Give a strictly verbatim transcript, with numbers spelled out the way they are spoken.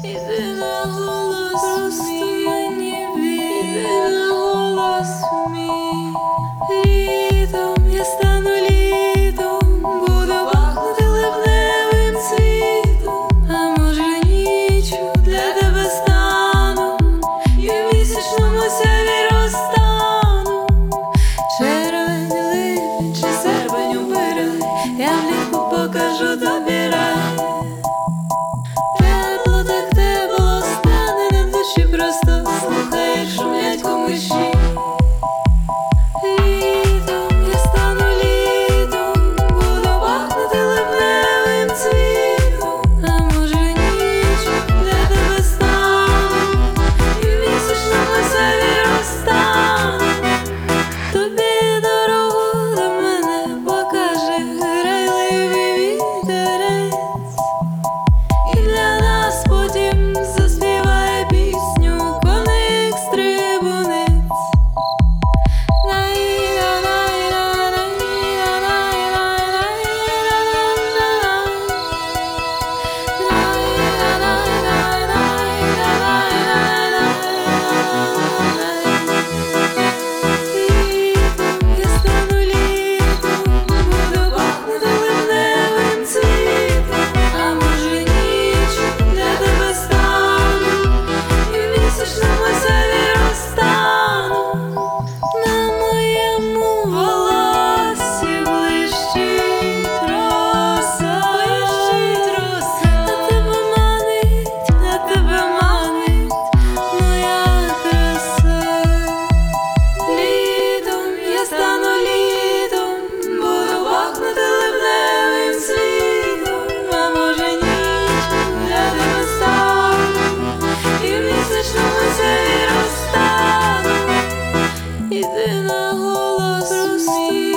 Іди на голос, просто мені вір, іди на голос мій. Літом я стану літом, буду пахнути липневим цвітом. А може ніччю для тебе стану, і в місячному сяйві розтану. Червень, липень чи серпень убирай, я влітку покажу тобі рай. Тепло, так тепло стане на душі, просто слухай, як шумлять комиші. Літом я стану літом, буду пахнути липневим цвітом. А може ніччю для тебе стану, і в місячному сяйві розтану. Тобі дорогу до мене покаже грайливий вітерець, і для нас потім заспіває пісню коник-стрибунець. Літом я стану літом, буду пахнути липневим цвітом. А може ніччю для тебе стану, і в місячному сяйві розтану. На моєму волоссі блищить роса, блищить роса. На тебе манить, на тебе манить моя краса. Літом я стану літом, буду пахнути липневим цвітом. А може ніччю для тебе стану, і в місячному сяйві розтану. Іди на голос мій.